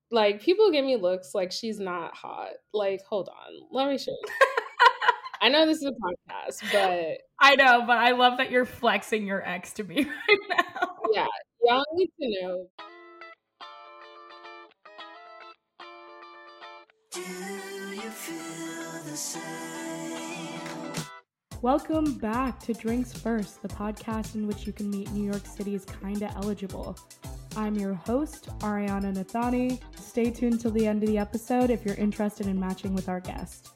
Like, people give me looks like she's not hot. Like, hold on. Let me show you. I know this is a podcast, but I know, but I love that you're flexing your ex to me right now. yeah, y'all need to know. Do you feel the same? Welcome back to Drinks First, the podcast in which you can meet New York City's kinda eligible. I'm your host, Ariana Nathani. Stay tuned till the end of the episode if you're interested in matching with our guest.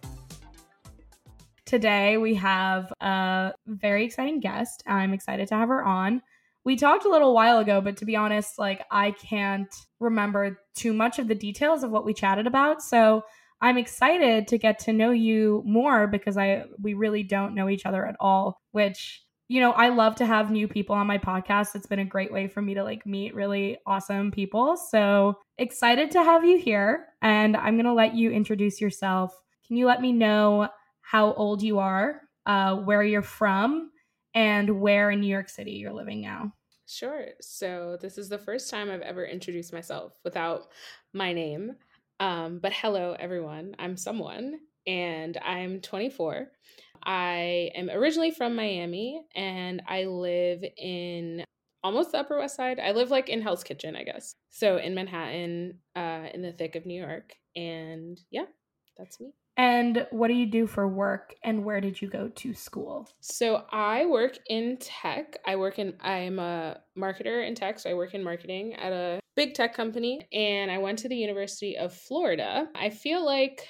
Today we have a very exciting guest. I'm excited to have her on. We talked a little while ago, but to be honest, like I can't remember too much of the details of what we chatted about. So I'm excited to get to know you more because we really don't know each other at all, which I love to have new people on my podcast. It's been a great way for me to like meet really awesome people. So excited to have you here, and I'm going to let you introduce yourself. Can you let me know how old you are, where you're from, and where in New York City you're living now? Sure. So this is the first time I've ever introduced myself without my name. But hello, everyone. I'm someone, and I'm 24. I am originally from Miami, and I live in almost the Upper West Side. I live like in Hell's Kitchen, I guess. So in Manhattan, in the thick of New York. And yeah, that's me. And what do you do for work, and where did you go to school? So I work in tech. I'm a marketer in tech. So I work in marketing at a big tech company, and I went to the University of Florida. I feel like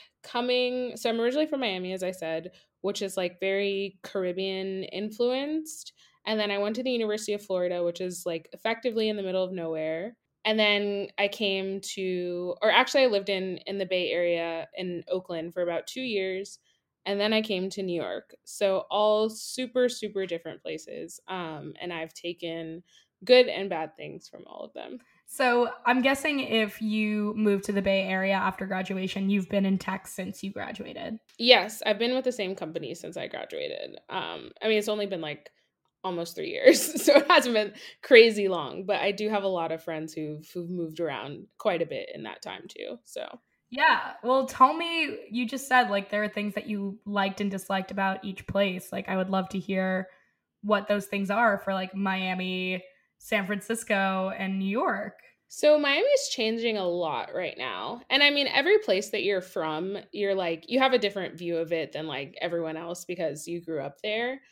so I'm originally from Miami, as I said, which is like very Caribbean influenced. And then I went to the University of Florida, which is like effectively in the middle of nowhere. And then I came to, or actually I lived in the Bay Area in Oakland for about 2 years. And then I came to New York. So all super, super different places. And I've taken good and bad things from all of them. So I'm guessing if you moved to the Bay Area after graduation, you've been in tech since you graduated. Yes, I've been with the same company since I graduated. I mean, it's only been like almost 3 years, so it hasn't been crazy long. But I do have a lot of friends who've moved around quite a bit in that time too. So yeah, well, tell me. You just said like there are things that you liked and disliked about each place. Like I would love to hear what those things are for like Miami, San Francisco, and New York. So Miami's changing a lot right now. And I mean, every place that you're from, you're like, you have a different view of it than like everyone else because you grew up there.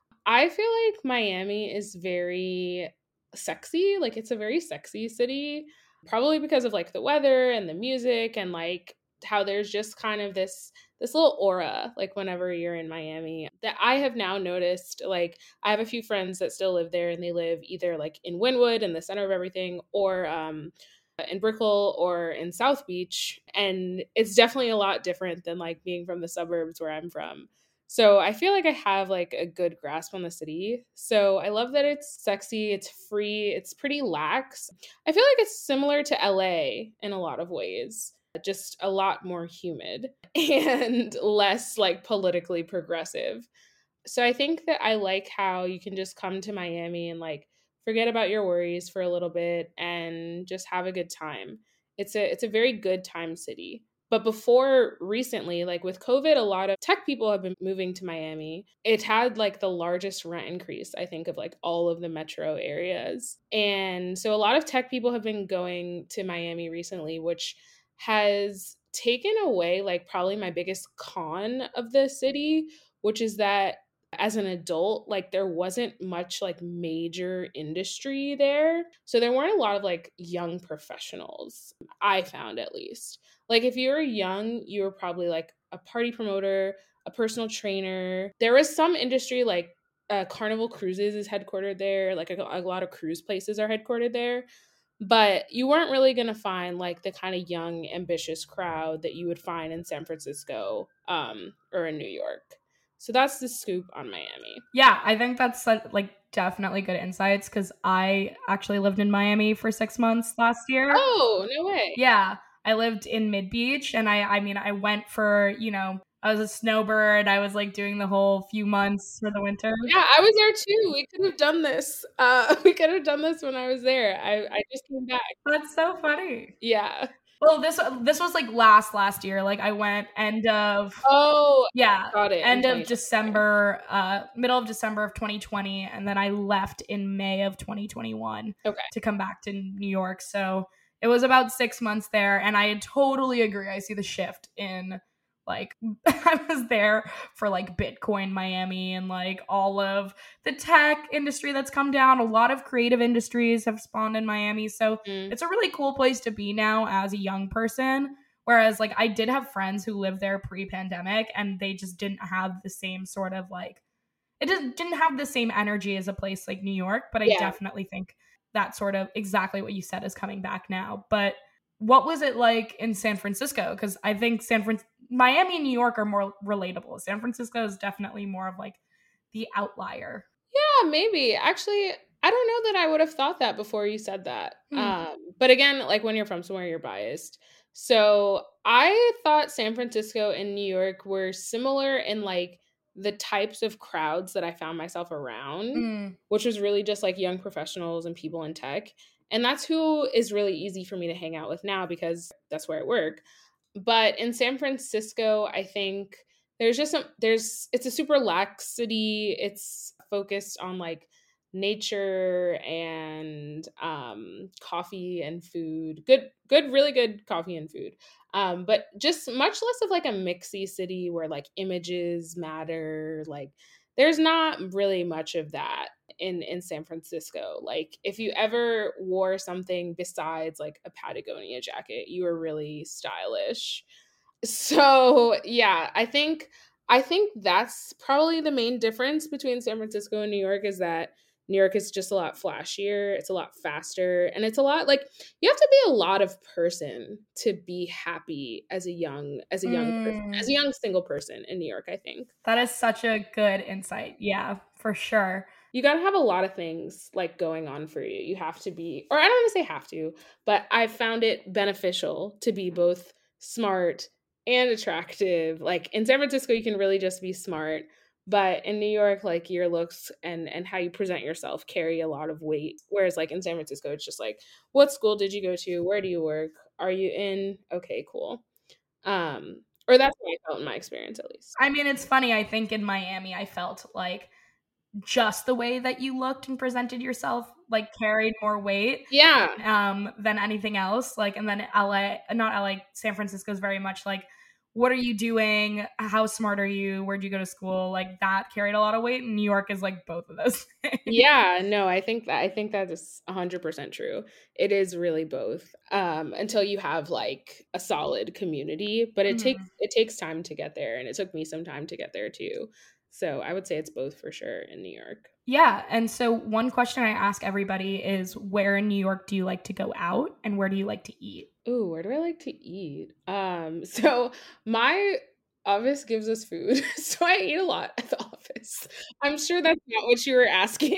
I feel like Miami is very sexy. Like, it's a very sexy city, probably because of like the weather and the music and like how there's just kind of this little aura like whenever you're in Miami that I have now noticed. Like, I have a few friends that still live there, and they live either like in Wynwood in the center of everything, or in Brickell or in South Beach, and it's definitely a lot different than like being from the suburbs where I'm from. So I feel like I have like a good grasp on the city. So I love that it's sexy, it's free, it's pretty lax. I feel like it's similar to LA in a lot of ways, just a lot more humid and less like politically progressive. So I think that I like how you can just come to Miami and like forget about your worries for a little bit and just have a good time. It's a very good time city. But before recently, like with COVID, a lot of tech people have been moving to Miami. It had like the largest rent increase, I think, of like all of the metro areas. And so a lot of tech people have been going to Miami recently, which has taken away like probably my biggest con of the city, which is that as an adult, like there wasn't much like major industry there. So there weren't a lot of like young professionals, I found at least. Like if you were young, you were probably like a party promoter, a personal trainer. There was some industry like Carnival Cruises is headquartered there. Like a lot of cruise places are headquartered there. But you weren't really going to find like the kind of young, ambitious crowd that you would find in San Francisco or in New York. So that's the scoop on Miami. Yeah, I think that's like definitely good insights because I actually lived in Miami for 6 months last year. Oh, no way. Yeah, I lived in Mid Beach, and I mean, I went for, I was a snowbird. I was like doing the whole few months for the winter. Yeah, I was there too. We could have done this. We could have done this when I was there. I just came back. That's so funny. Yeah. Well, this was like last year. Like I went end of Oh, yeah, got it, in end of 2020. December, middle of December of 2020, and then I left in May of 2021 Okay. to come back to New York. So it was about 6 months there, and I totally agree. I see the shift in like I was there for like Bitcoin Miami and like all of the tech industry that's come down. A lot of creative industries have spawned in Miami. So Mm. it's a really cool place to be now as a young person. Whereas, like, I did have friends who lived there pre pandemic and they just didn't have the same sort of like, it just didn't have the same energy as a place like New York. But I Yeah. definitely think that sort of exactly what you said is coming back now. But what was it like in San Francisco? Because I think Miami and New York are more relatable. San Francisco is definitely more of like the outlier. Yeah, maybe. Actually, I don't know that I would have thought that before you said that. Hmm. But again, like when you're from somewhere, you're biased. So I thought San Francisco and New York were similar in like the types of crowds that I found myself around, Mm. which was really just like young professionals and people in tech. And that's who is really easy for me to hang out with now because that's where I work. But in San Francisco, I think it's a super lax city. It's focused on like nature and coffee and food. Good, really good coffee and food. But just much less of like a mixy city where like images matter. Like there's not really much of that in San Francisco. Like if you ever wore something besides like a Patagonia jacket, you were really stylish. So, yeah, I think that's probably the main difference between San Francisco and New York is that New York is just a lot flashier, it's a lot faster, and it's a lot like you have to be a lot of person to be happy as a young person, as Mm. a young single person in New York, I think. That is such a good insight. Yeah, for sure. You got to have a lot of things like going on for you. You have to be, or I don't want to say have to, but I've found it beneficial to be both smart and attractive. Like in San Francisco, you can really just be smart, but in New York, like your looks and how you present yourself carry a lot of weight. Whereas like in San Francisco, it's just like, what school did you go to? Where do you work? Are you in? Okay, cool. Or that's what I felt in my experience, at least. I mean, it's funny. I think in Miami, I felt like just the way that you looked and presented yourself like carried more weight Yeah. than anything else. Like, and then LA, not LA, San Francisco is very much like, what are you doing? How smart are you? Where'd you go to school? Like that carried a lot of weight. And New York is like both of those things. Yeah, no, I think that is 100% true. It is really both. Until you have like a solid community, but it takes Mhm. it takes time to get there and it took me some time to get there too. So, I would say it's both for sure in New York. Yeah. And so one question I ask everybody is where in New York do you like to go out and where do you like to eat? Ooh, where do I like to eat? So my office gives us food, so I eat a lot at the office. I'm sure that's not what you were asking.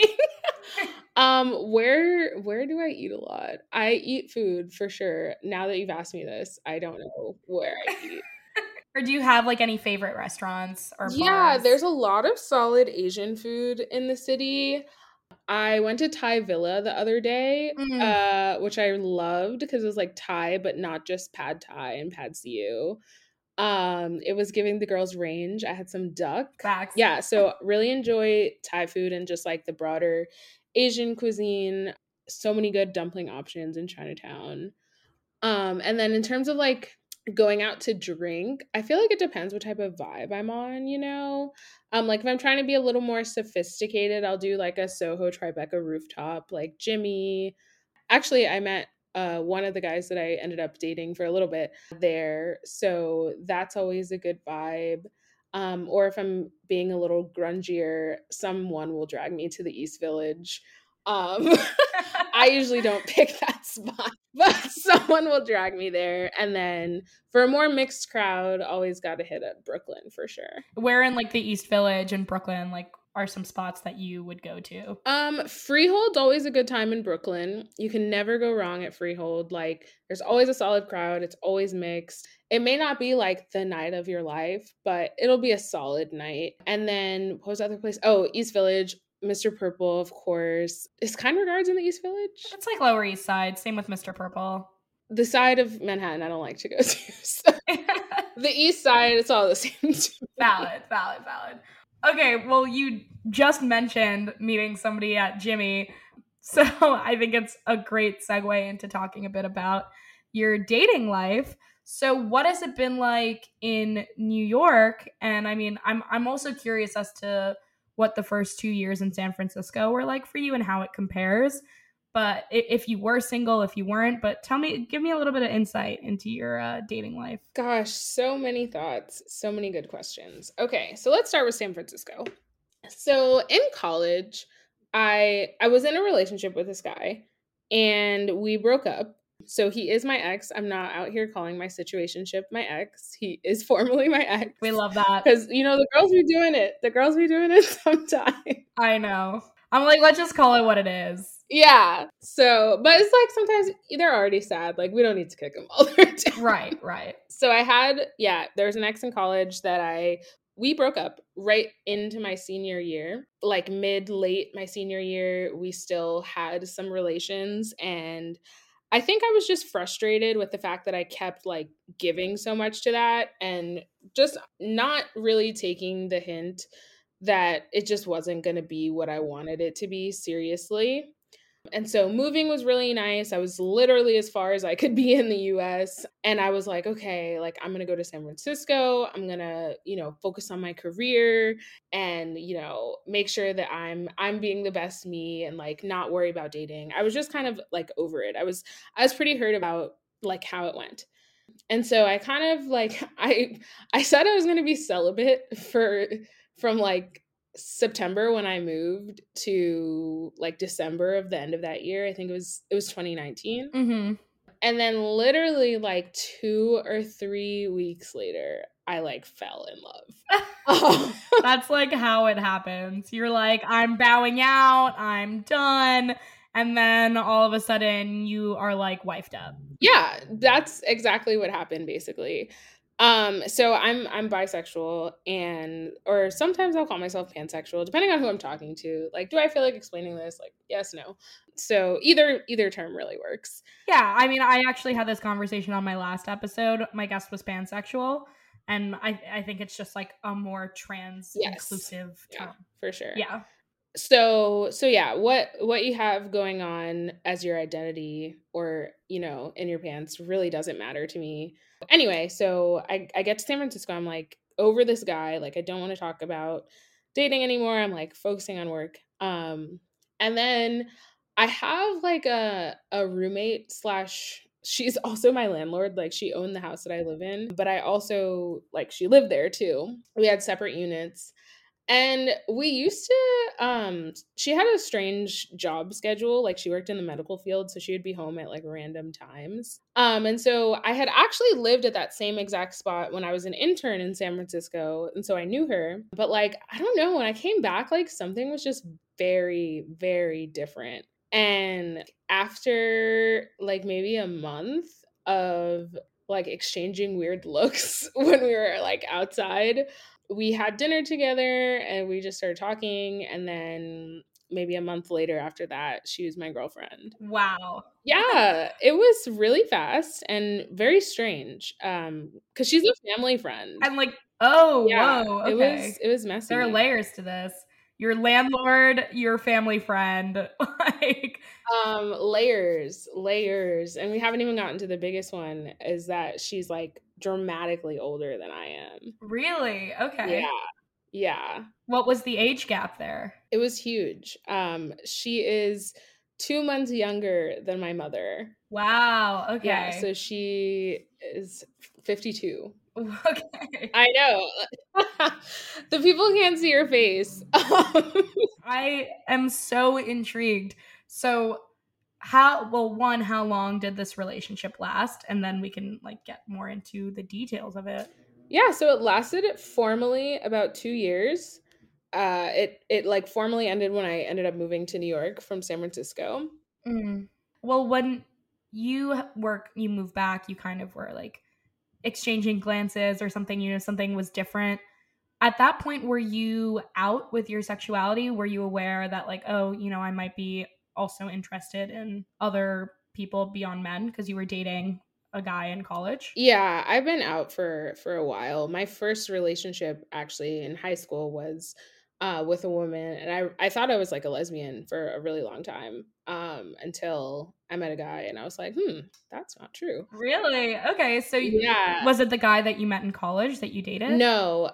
Where do I eat a lot? I eat food for sure. Now that you've asked me this, I don't know where I eat. Or do you have like any favorite restaurants or Yeah, bars? there's a lot of solid Asian food in the city. I went to Thai Villa the other day, Mm, which I loved because it was like Thai, but not just pad Thai and pad see. It was giving the girls range. I had some duck. facts. Yeah, so really enjoy Thai food and just like the broader Asian cuisine. So many good dumpling options in Chinatown. And then in terms of like going out to drink, I feel like it depends what type of vibe I'm on. Like if I'm trying to be a little more sophisticated, I'll do like a Soho Tribeca rooftop, like Jimmy. Actually, I met one of the guys that I ended up dating for a little bit there. So that's always a good vibe. Or if I'm being a little grungier, someone will drag me to the East Village. Um, I usually don't pick that spot, but someone will drag me there. And then for a more mixed crowd, always got to hit up Brooklyn for sure. Where in like the East Village and Brooklyn like are some spots that you would go to? Freehold's always a good time in Brooklyn. You can never go wrong at Freehold. Like, there's always a solid crowd. It's always mixed. It may not be like the night of your life, but it'll be a solid night. And then what was the other place? Oh, East Village, Mr. Purple, of course. Is Kind Regards in the East Village? It's like Lower East Side. Same with Mr. Purple. the side of Manhattan I don't like to go to. So the east side, it's all the same to me. Valid. Okay, well, you just mentioned meeting somebody at Jimmy, so I think it's a great segue into talking a bit about your dating life. So, what has it been like in New York? And I mean, I'm also curious as to what the first 2 years in San Francisco were like for you and how it compares. But if you were single, if you weren't, but give me a little bit of insight into your dating life. Gosh, so many thoughts, so many good questions. Okay, so let's start with San Francisco. So in college, I was in a relationship with this guy and we broke up. So he is my ex. I'm not out here calling my situationship my ex. He is formally my ex. We love that. Because the girls be doing it. The girls be doing it sometimes. I know. I'm like, let's just call it what it is. Yeah. So, but it's like sometimes they're already sad. Like we don't need to kick them all the way down. Right. So there was an ex in college that we broke up right into my senior year, like late my senior year. We still had some relations. And I think I was just frustrated with the fact that I kept like giving so much to that and just not really taking the hint that it just wasn't going to be what I wanted it to be seriously. And so moving was really nice. I was literally as far as I could be in the US. And I was like, okay, like I'm going to go to San Francisco. I'm going to, focus on my career and, make sure that I'm being the best me and like not worry about dating. I was just kind of like over it. I was pretty hurt about like how it went. And so I kind of like I said I was going to be celibate from like September when I moved to like December of the end of that year. I think it was 2019. Mm-hmm. And then literally like 2 or 3 weeks later, I like fell in love. That's like how it happens. You're like, I'm bowing out, I'm done. And then all of a sudden you are like wifed up. Yeah, that's exactly what happened basically. So I'm bisexual or sometimes I'll call myself pansexual, depending on who I'm talking to. Like, do I feel like explaining this? Like, yes, no. So either term really works. Yeah, I mean, I actually had this conversation on my last episode. My guest was pansexual, and I think it's just like a more inclusive term. Yeah, for sure. Yeah. So yeah, what you have going on as your identity or, in your pants really doesn't matter to me. Anyway, so I get to San Francisco. I'm like over this guy. Like I don't want to talk about dating anymore. I'm like focusing on work. And then I have like a roommate / she's also my landlord. Like she owned the house that I live in, but I also like she lived there too. We had separate units. And we used to she had a strange job schedule. Like she worked in the medical field, so she would be home at like random times. And so I had actually lived at that same exact spot when I was an intern in San Francisco, and so I knew her. But like I don't know, when I came back, like something was just very, very different. And after like maybe a month of like exchanging weird looks when we were like outside, we had dinner together and we just started talking. And then maybe a month later after that, she was my girlfriend. Wow. Yeah, it was really fast and very strange. Because she's a family friend. I'm like, oh, Yeah, whoa. Okay. it was messy. There are layers to this. Your landlord, your family friend, like layers. And we haven't even gotten to the biggest one, is that she's like dramatically older than I am. Really? Okay. Yeah. What was the age gap there? It was huge. She is 2 months younger than my mother. Wow. Okay. Yeah, so she is 52. Okay. I know. The people can't see your face. I am so intrigued. So how long did this relationship last? And then we can like get more into the details of it. Yeah, so it lasted formally about 2 years. It like formally ended when I ended up moving to New York from San Francisco. Well, when you moved back, you kind of were like exchanging glances or something, something was different. At that point, were you out with your sexuality? Were you aware that like, oh, I might be also interested in other people beyond men because you were dating a guy in college? Yeah, I've been out for a while. My first relationship actually in high school was with a woman, and I thought I was like a lesbian for a really long time until I met a guy and I was like, that's not true. Really? Okay, so Yeah. was it the guy that you met in college that you dated? No.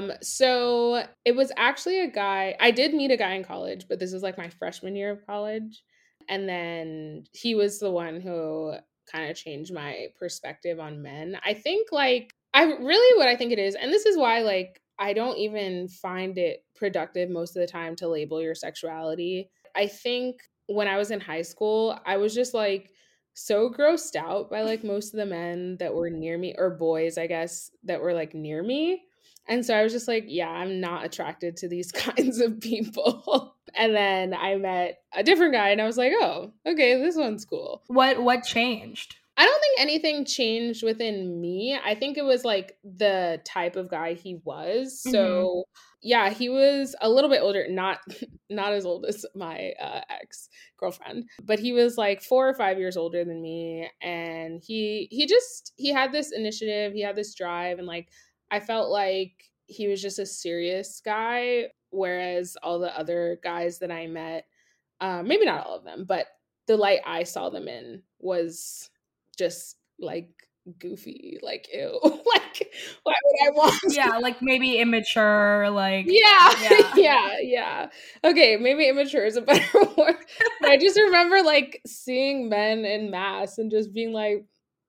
So it was actually a guy. I did meet a guy in college, but this was like my freshman year of college. And then he was the one who kind of changed my perspective on men. I think like I really what I think it is, and this is why like I don't even find it productive most of the time to label your sexuality. I think when I was in high school, I was just like so grossed out by like most of the men that were near me, or boys, I guess, that were like near me. And so I was just like, yeah, I'm not attracted to these kinds of people. And then I met a different guy and I was like, oh, okay, this one's cool. What changed? I don't think anything changed within me. I think it was like the type of guy he was. So yeah, he was a little bit older, not not as old as my ex girlfriend, but he was like 4 or 5 years older than me, and he had this initiative, he had this drive, and like I felt like he was just a serious guy, whereas all the other guys that I met, maybe not all of them, but the light I saw them in was just like goofy, like ew, like why would I want Yeah, like maybe immature, like yeah, yeah. yeah. Okay, maybe immature is a better word. But I just remember like seeing men in mass and just being like,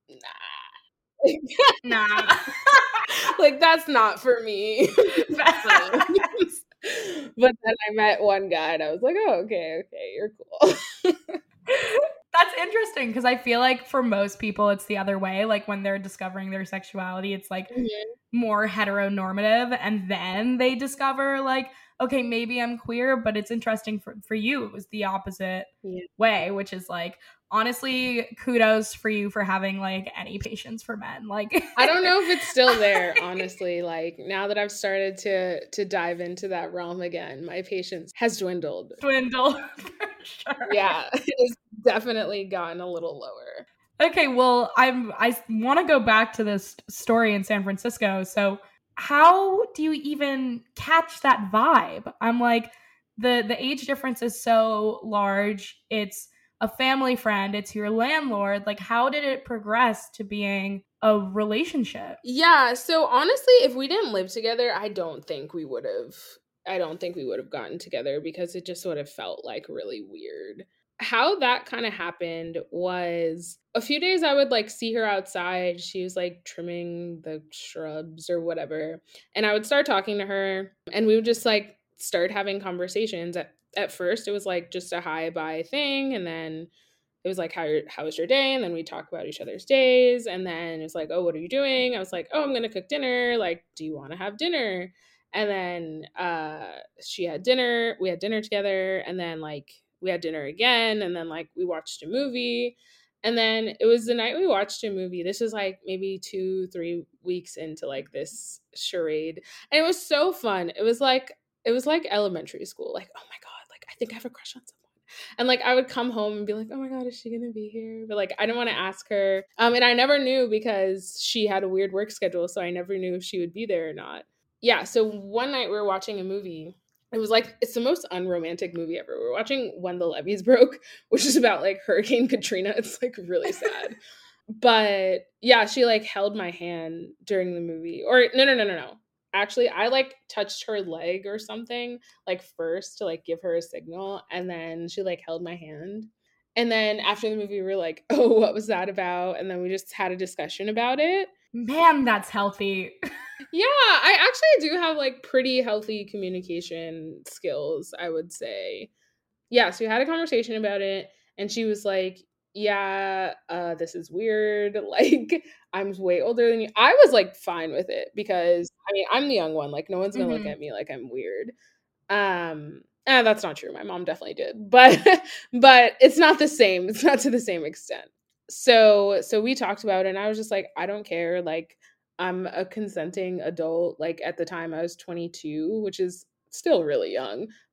nah. Nah. Like that's not for me. Facts. But then I met one guy and I was like, oh, okay, you're cool. That's interesting because I feel like for most people it's the other way. Like when they're discovering their sexuality, it's like Mhm. more heteronormative, and then they discover like, okay, maybe I'm queer, but it's interesting for you. It was the opposite Yeah. way, which is like honestly, kudos for you for having like any patience for men. Like I don't know if it's still there, honestly. Like now that I've started to dive into that realm again, my patience has dwindled. dwindle for sure. Yeah, it's definitely gotten a little lower. Okay, well, I want to go back to this story in San Francisco. So, how do you even catch that vibe? I'm like, the age difference is so large. It's a family friend, it's your landlord. Like, how did it progress to being a relationship? Yeah, so honestly, if we didn't live together, I don't think we would have gotten together because it just would have felt like really weird. How that kind of happened was a few days I would like see her outside. She was like trimming the shrubs or whatever. And I would start talking to her and we would just like start having conversations. At first it was like just a hi bye thing, and then it was like how was your day, and then we talk about each other's days, and then it was like, oh, what are you doing? I was like, oh, I'm gonna cook dinner, like do you want to have dinner? And then she had dinner, we had dinner together, and then like we had dinner again, and then like we watched a movie. And then it was the night we watched a movie, this was like maybe 2 3 weeks into like this charade, and it was so fun. It was like elementary school, like oh my god, like I think I have a crush on someone. And like I would come home and be like, "Oh my god, is she gonna be here?" But like I didn't want to ask her. And I never knew because she had a weird work schedule, so I never knew if she would be there or not. Yeah. So one night we were watching a movie. It was like it's the most unromantic movie ever. We were watching When the Levees Broke, which is about like Hurricane Katrina. It's like really sad. But yeah, she like held my hand during the movie. Or no. Actually, I like touched her leg or something like first to like give her a signal, and then she like held my hand. And then after the movie we were like, "Oh, what was that about?" And then we just had a discussion about it. Man, that's healthy. Yeah, I actually do have like pretty healthy communication skills, I would say. Yeah, so we had a conversation about it, and she was like, yeah, this is weird. Like, I'm way older than you. I was like fine with it because I mean, I'm the young one. Like, no one's gonna look at me like I'm weird. That's not true. My mom definitely did, but but it's not the same. It's not to the same extent. So we talked about it, and I was just like, I don't care. Like, I'm a consenting adult. Like at the time, I was 22, which is still really young,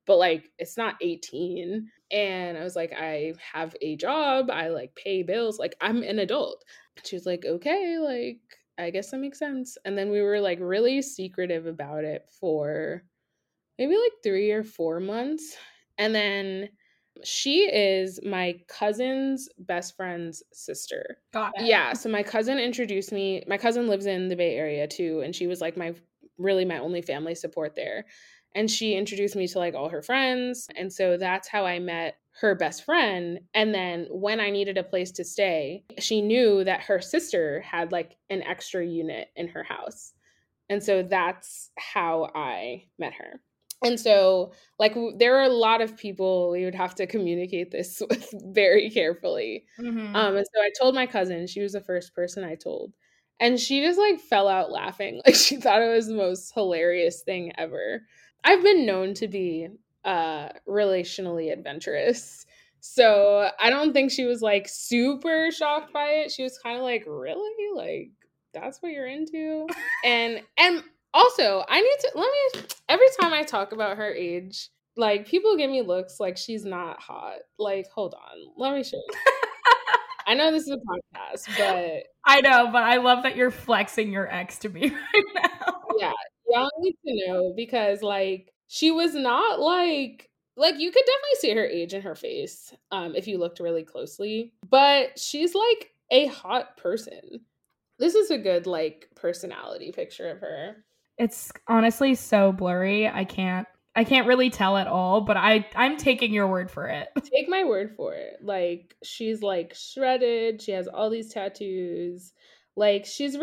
but like it's not 18. And I was like, I have a job, I like pay bills, like I'm an adult. She was like, okay, like I guess that makes sense. And then we were like really secretive about it for maybe like 3 or 4 months. And then she is my cousin's best friend's sister. Got it. Yeah, so my cousin introduced me. My cousin lives in the Bay Area too, and she was like my really my only family support there. And she introduced me to like all her friends, and so that's how I met her best friend. And then when I needed a place to stay, she knew that her sister had like an extra unit in her house. And so that's how I met her. And so, like, there are a lot of people we would have to communicate this with very carefully. And so I told my cousin, she was the first person I told. And she just like fell out laughing. Like, she thought it was the most hilarious thing ever. I've been known to be relationally adventurous. So I don't think she was like super shocked by it. She was kind of like, really? Like, that's what you're into? And also, I need to let me every time I talk about her age, like people give me looks like she's not hot. Like, hold on, let me show you. I know this is a podcast, but I know, but I love that you're flexing your ex to me right now. yeah, y'all need to know because like she was not like you could definitely see her age in her face if you looked really closely, but she's like a hot person. This is a good like personality picture of her. It's honestly so blurry. I can't really tell at all, but I'm taking your word for it. Take my word for it. Like she's like shredded. She has all these tattoos. Like she's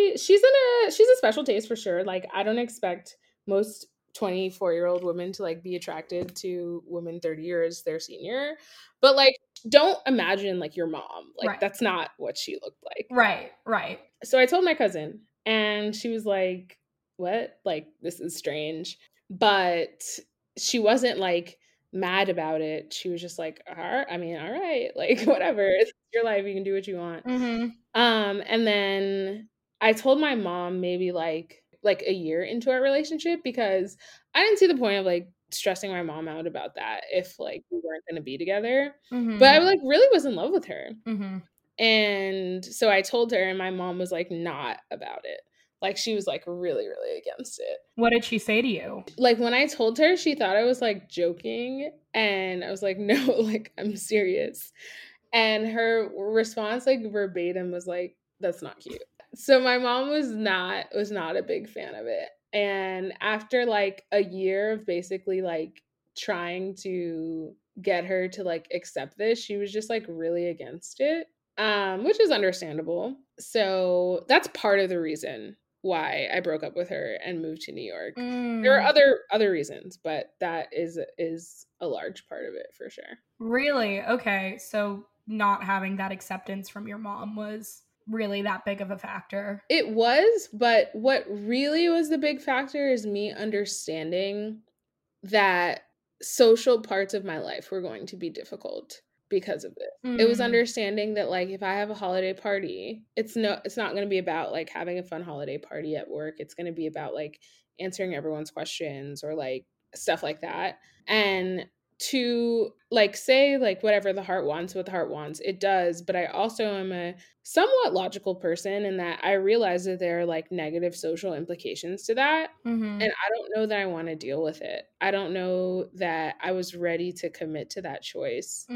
a special taste for sure. Like I don't expect most 24-year-old women to like be attracted to women 30 years their senior. But like don't imagine like your mom. Like Right. that's not what she looked like. Right. So I told my cousin and she was like, "What? Like this is strange." But she wasn't like mad about it. She was just like, I mean, all right, like whatever. It's your life. You can do what you want." And then I told my mom maybe like a year into our relationship because I didn't see the point of like stressing my mom out about that if like we weren't going to be together. But I like really was in love with her. And so I told her and my mom was like not about it. Like she was like really, really against it. What did she say to you? Like when I told her, she thought I was like joking. And I was like, no, like I'm serious. And her response, like verbatim, was like, that's not cute. So my mom was not a big fan of it. And after like a year of basically like trying to get her to like accept this, she was just like really against it. Which is understandable. So that's part of the reason why I broke up with her and moved to New York. There are other reasons, but that is a large part of it for sure. Really? Okay. So not having that acceptance from your mom was really that big of a factor. It was, but what really was the big factor is me understanding that social parts of my life were going to be difficult because of this. It was understanding that like if I have a holiday party, it's not going to be about like having a fun holiday party at work. It's going to be about like answering everyone's questions or like stuff like that. And to like say like whatever the heart wants, what the heart wants, it does. But I also am a somewhat logical person in that I realize that there are like negative social implications to that. And I don't know that I want to deal with it. I don't know that I was ready to commit to that choice.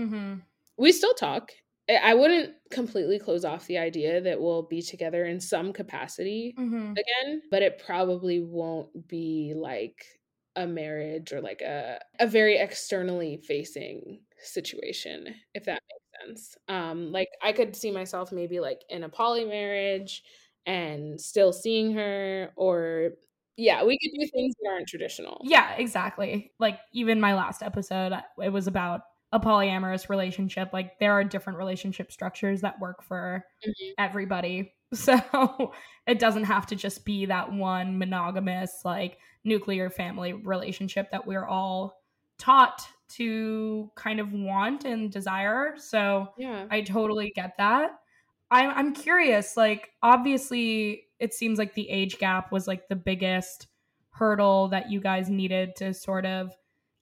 We still talk. I wouldn't completely close off the idea that we'll be together in some capacity again, but it probably won't be like a marriage or like a very externally facing situation, if that makes sense. Like I could see myself maybe like in a poly marriage and still seeing her, or yeah, we could do things that aren't traditional. Yeah, exactly. Like even my last episode, it was about a polyamorous relationship. Like there are different relationship structures that work for everybody. So it doesn't have to just be that one monogamous, like nuclear family relationship that we're all taught to kind of want and desire. So Yeah. I totally get that. I'm curious, like obviously it seems like the age gap was like the biggest hurdle that you guys needed to sort of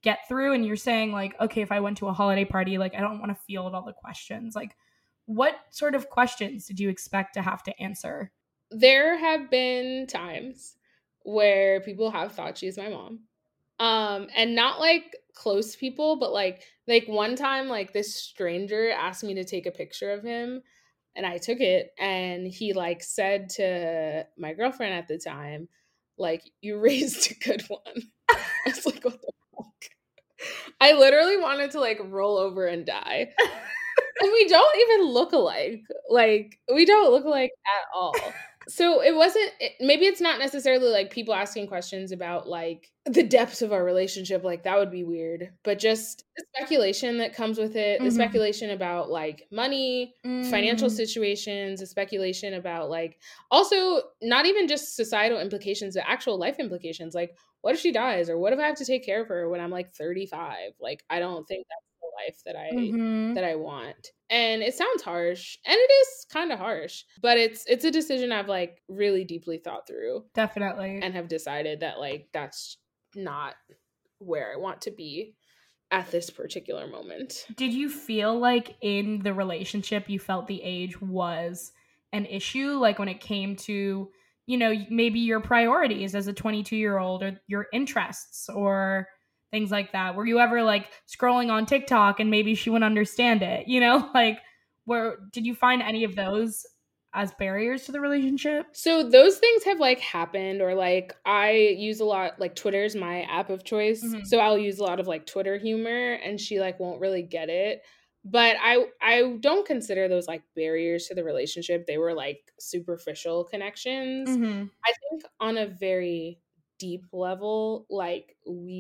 get through? And you're saying like, okay, if I went to a holiday party, like I don't want to field all the questions. Like what sort of questions did you expect to have to answer? There have been times where people have thought she's my mom. And not like close people, but like one time like this stranger asked me to take a picture of him and I took it and he like said to my girlfriend at the time, like, you raised a good one. I was like, what the fuck? I literally wanted to like roll over and die. And we don't even look alike. Like, we don't look alike at all. So it wasn't, maybe it's not necessarily like people asking questions about like the depths of our relationship. Like, that would be weird. But just the speculation that comes with it, the Mhm. speculation about like money, financial situations, the speculation about like also not even just societal implications, but actual life implications. Like, what if she dies? Or what if I have to take care of her when I'm like 35? Like, I don't think that's the life Mhm. that I want. And it sounds harsh, and it is kind of harsh, but it's a decision I've like really deeply thought through Definitely. and have decided that like that's not where I want to be at this particular moment. Did you feel like in the relationship you felt the age was an issue? Like when it came to, you know, maybe your priorities as a 22-year-old or your interests or things like that? Were you ever like scrolling on TikTok and maybe she wouldn't understand it? You know, like where did you find any of those as barriers to the relationship? So those things have like happened, or like I use a lot, like Twitter's my app of choice. Mhm. So I'll use a lot of like Twitter humor and she like won't really get it. But I don't consider those like barriers to the relationship. They were like superficial connections. Mhm. I think on a very deep level, like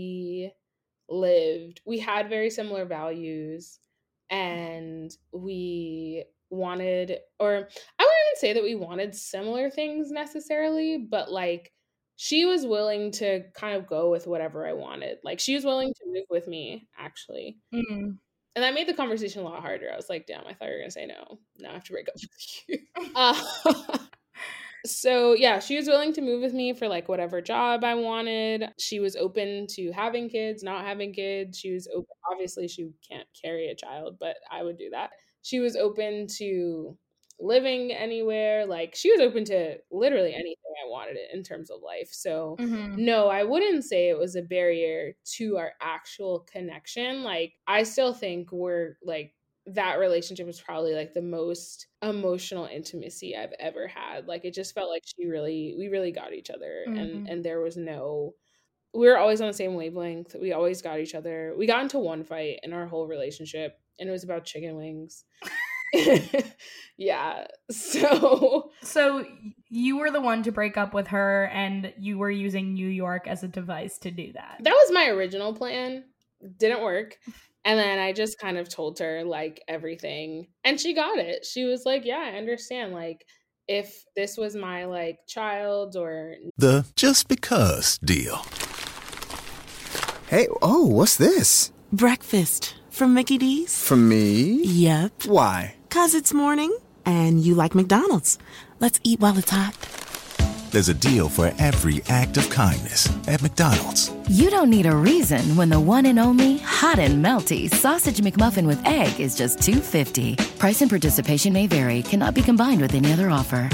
we had very similar values and we wanted, or I wouldn't even say that we wanted similar things necessarily, but like she was willing to kind of go with whatever I wanted. Like she was willing to move with me actually. Mhm. And that made the conversation a lot harder. I was like, damn, I thought you were gonna say no. Now I have to break up with you. So yeah, she was willing to move with me for like whatever job I wanted. She was open to having kids, not having kids. She was open. Obviously, she can't carry a child, but I would do that. She was open to living anywhere. Like she was open to literally anything I wanted it in terms of life. So Mhm. no, I wouldn't say it was a barrier to our actual connection. Like I still think we're like that relationship was probably like the most emotional intimacy I've ever had. Like it just felt like we really got each other, Mhm. and there was no, we were always on the same wavelength. We always got each other. We got into one fight in our whole relationship and it was about chicken wings. Yeah. So So you were the one to break up with her and you were using New York as a device to do that. that was my original plan. Didn't work. And then I just kind of told her like everything and she got it. She was like, "Yeah, I understand. Like if this was my like child or The just because deal. Hey, oh, what's this? Breakfast from Mickey D's? For me? Yep. Why? 'Cause it's morning and you like McDonald's. Let's eat while it's hot. There's a deal for every act of kindness at McDonald's. You don't need a reason when the one and only hot and melty Sausage McMuffin with egg is just $2.50. Price and participation may vary. Cannot be combined with any other offer.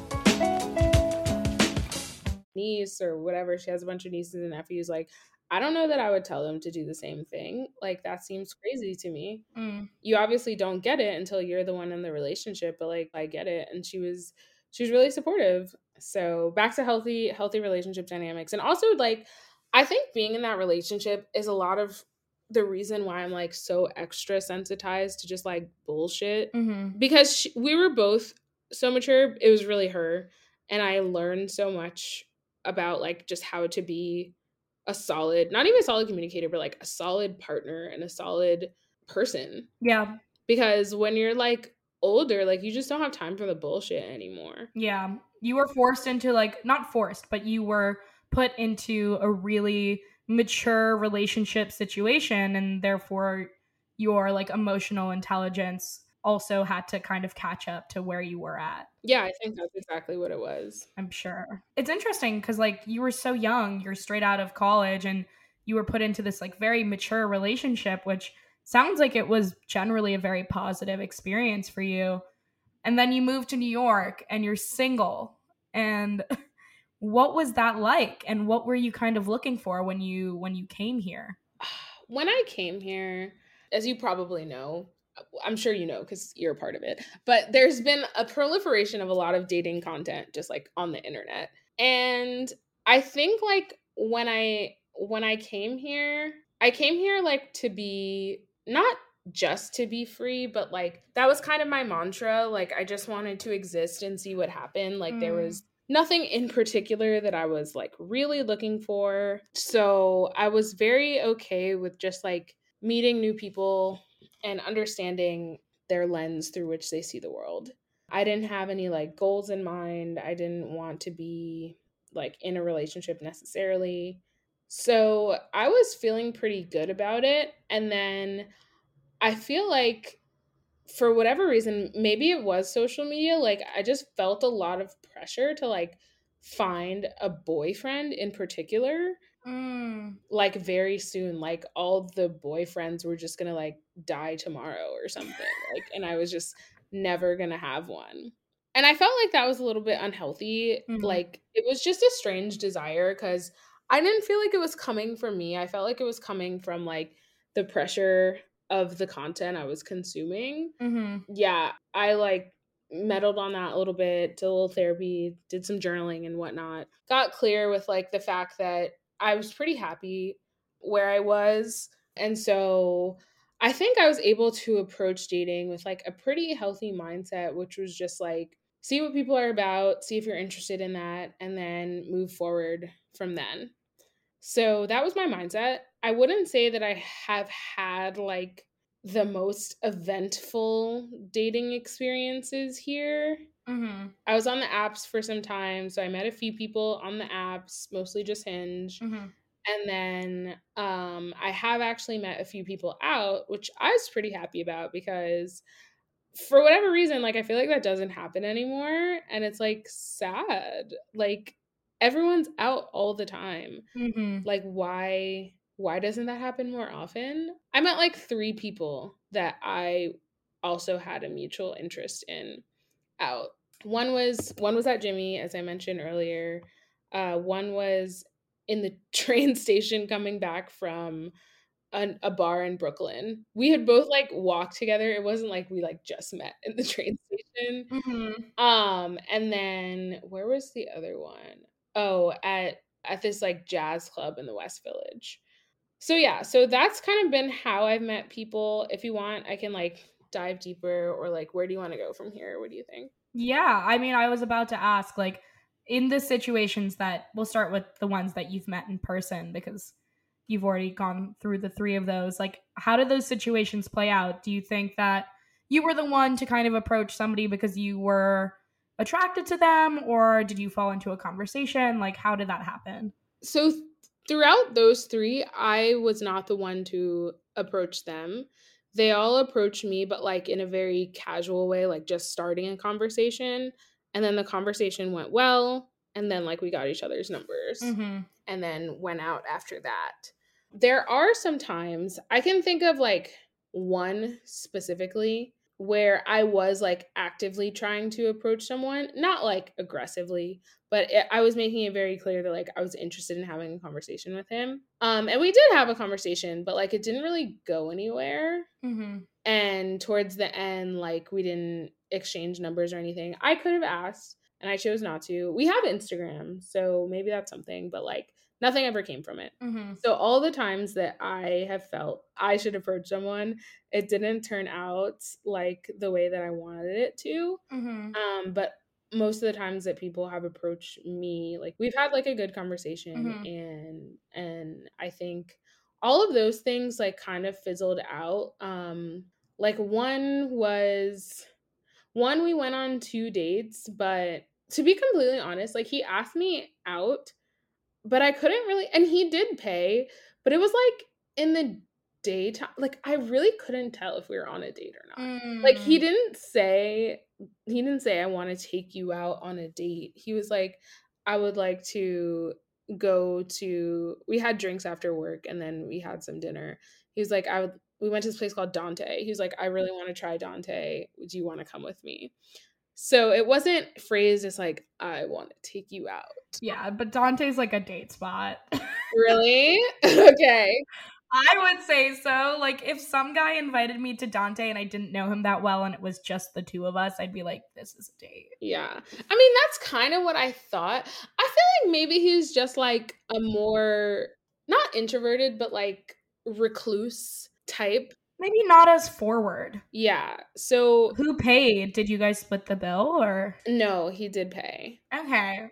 niece or whatever, she has a bunch of nieces and nephews, like I don't know that I would tell them to do the same thing. Like that seems crazy to me. You obviously don't get it until you're the one in the relationship, but like I get it. And she was really supportive. So back to healthy relationship dynamics. And also like I think being in that relationship is a lot of the reason why I'm like so extra sensitized to just like bullshit, Mhm. because we were both so mature. It was really her, and I learned so much about like just how to be a solid, not even a solid communicator, but like a solid partner and a solid person. Yeah. Because when you're like older, like you just don't have time for the bullshit anymore. Yeah. You were forced into like not forced, but you were put into a really mature relationship situation and therefore your like emotional intelligence also had to kind of catch up to where you were at. Yeah, I think that's exactly what it was. I'm sure. It's interesting because like you were so young, you're straight out of college and you were put into this like very mature relationship, which sounds like it was generally a very positive experience for you. And then you move to New York and you're single. And what was that like? And what were you kind of looking for when you came here? When I came here, as you probably know, I'm sure you know because you're a part of it, but there's been a proliferation of a lot of dating content just like on the internet. And I think like when I came here like to be not just to be free, but like that was kind of my mantra. Like I just wanted to exist and see what happened. Like there was nothing in particular that I was like really looking for. So I was very okay with just like meeting new people and understanding their lens through which they see the world. I didn't have any like goals in mind. I didn't want to be like in a relationship necessarily. So I was feeling pretty good about it. And then I feel like for whatever reason, maybe it was social media, like I just felt a lot of pressure to like find a boyfriend in particular like very soon. Like all the boyfriends were just gonna like die tomorrow or something. Like and I was just never gonna have one. And I felt like that was a little bit unhealthy. Mm. Like it was just a strange desire because I didn't feel like it was coming from me. I felt like it was coming from like the pressure of the content I was consuming. Mm-hmm. Yeah, I like meddled on that a little bit, did a little therapy, did some journaling and whatnot. Got clear with like the fact that I was pretty happy where I was. And so I think I was able to approach dating with like a pretty healthy mindset, which was just like, see what people are about, see if you're interested in that, and then move forward from then. So that was my mindset. I wouldn't say that I have had like the most eventful dating experiences here. Mm-hmm. I was on the apps for some time, so I met a few people on the apps, mostly just Hinge. Mm-hmm. And then I have actually met a few people out, which I was pretty happy about because for whatever reason, like I feel like that doesn't happen anymore. And it's like sad. Like everyone's out all the time. Mm-hmm. Like why doesn't that happen more often? I met like 3 people that I also had a mutual interest in out. One was at Jimmy, as I mentioned earlier. One was in the train station coming back from a bar in Brooklyn. We had both like walked together. It wasn't like we like just met in the train station. Mm-hmm. And then where was the other one? Oh, at this like jazz club in the West Village. So yeah, so that's kind of been how I've met people. If you want, I can like dive deeper or like where do you want to go from here? What do you think? Yeah, I mean, I was about to ask, like, in the situations that we'll start with the ones that you've met in person because you've already gone through the 3 of those. Like, how did those situations play out? Do you think that you were the one to kind of approach somebody because you were attracted to them, or did you fall into a conversation? Like, how did that happen? So throughout those 3, I was not the one to approach them. They all approached me, but like in a very casual way, like just starting a conversation. And then the conversation went well. And then like we got each other's numbers Mm-hmm. and then went out after that. There are some times I can think of like one specifically where I was like actively trying to approach someone, not like aggressively, but I was making it very clear that like I was interested in having a conversation with him. And we did have a conversation, but like it didn't really go anywhere. Mm-hmm. And towards the end, like we didn't exchange numbers or anything. I could have asked and I chose not to. We have Instagram, so maybe that's something, but like nothing ever came from it. Mm-hmm. So all the times that I have felt I should approach someone, it didn't turn out like the way that I wanted it to. Mm-hmm. But most of the times that people have approached me, like we've had like a good conversation Mm-hmm. and I think all of those things like kind of fizzled out. Like one we went on 2 dates, but to be completely honest, like he asked me out, but I couldn't really and he did pay, but it was like in the daytime. Like I really couldn't tell if we were on a date or not. Like he didn't say I want to take you out on a date. He was like I would like to we had drinks after work and then we had some dinner. He was like, we went to this place called Dante. He was like, I really want to try Dante. Do you want to come with me? So it wasn't phrased as like, I want to take you out. Yeah, but Dante's like a date spot. Really? Okay. I would say so. Like, if some guy invited me to Dante and I didn't know him that well and it was just the two of us, I'd be like, this is a date. Yeah. I mean, that's kind of what I thought. I feel like maybe he's just like a more, not introverted, but like recluse type. Maybe not as forward. Yeah. So, Who paid? Did you guys split the bill or? no, he did pay. Okay.